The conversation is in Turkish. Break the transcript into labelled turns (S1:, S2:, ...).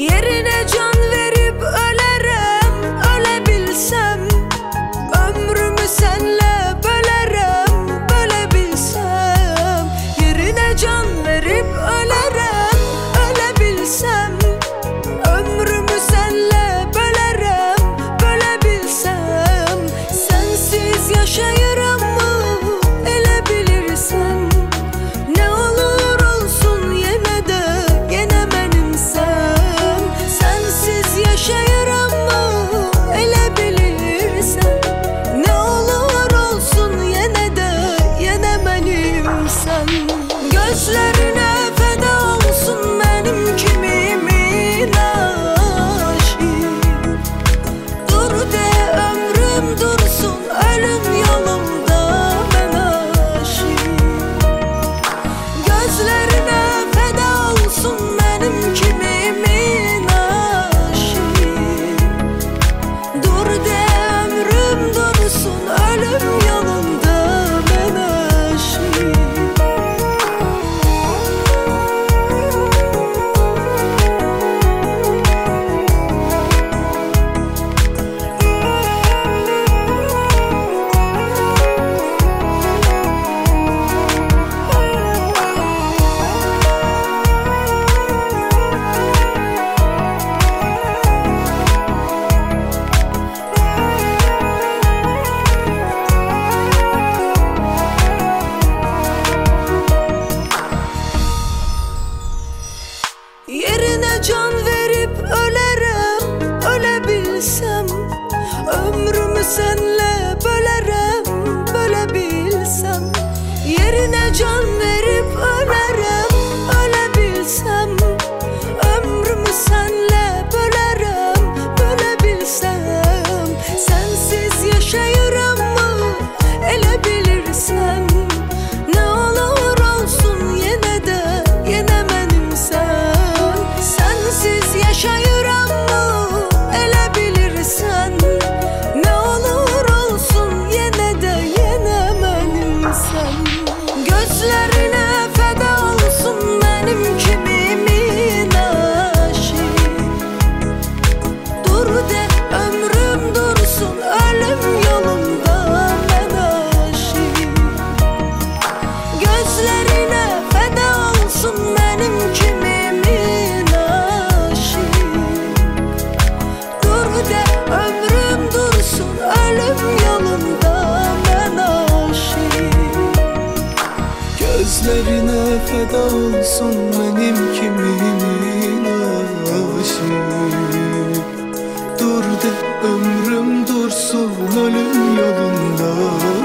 S1: Yerine can verip ölerim, ölebilsem. Ömrümü senle bölerim, bölebilsem. Yerine can verip ölerim, ölebilsem. Ömrümü senle bölerim, bölebilsem. Sensiz yaşayırım mı ele bilirsem. Ne olur olsun yine de yine benimsem. Sensiz yaşayırım mı ele bilirsem. Ne olur olsun yine de yine benimsem. Gözlerine feda olsun benim kimimin aşığı. Dur de ömrüm dursun, ölüm yolumda ben aşığım. Gözlerine feda olsun benim kimimin aşığı. Dur de ömrüm dursun, ölüm yolumda ben aşığım. Yerine can verip ölerim, ölebilsem. Ömrümü senle bölerim, bölebilsem. Yerine can verip ölerim, ölebilsem. Ömrümü senle bölerim, bölebilsem. Sensiz yaşayırım mı ele bilirsem. Ne olur olsun yine de yine benimsem. Sensiz yaşayırım mı ele bilirsen. Ne olur olsun yine de yine benimsem. Gözlerine feda olsun benim kimimin aşığı. Dur de ömrüm dursun, ölüm yolunda ben aşığım. Gözlerine feda olsun benim kimimin aşığı. Dur de ömrüm dursun, ölüm yolunda ben aşığım.
S2: Gözlerine feda olsun benim kimimin aşığı. Dur de ömrüm dursun, ölüm yolunda